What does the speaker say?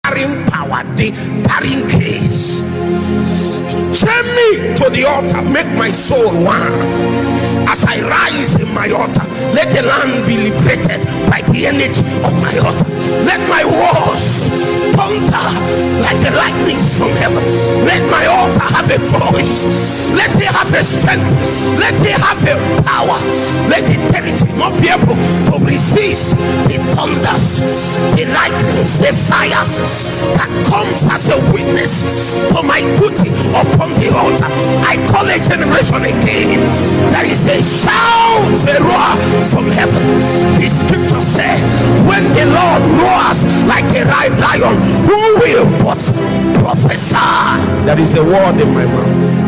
carrying power, the carrying grace. Chain me to the altar, make my soul one. As I rise in my altar, let the land be liberated by the energy of my altar. Let my words thunder like the lightnings from heaven. Let my altar have a voice. Let it have a strength. Let it have a power. Let the territory not be able to resist the thunders, the lightnings, the fires that comes as a witness to my duty upon the altar. I call a generation again. There is a shout, a roar from heaven. The scripture said, when the Lord roars like a lion, who will but prophesy? There is a word in my mouth.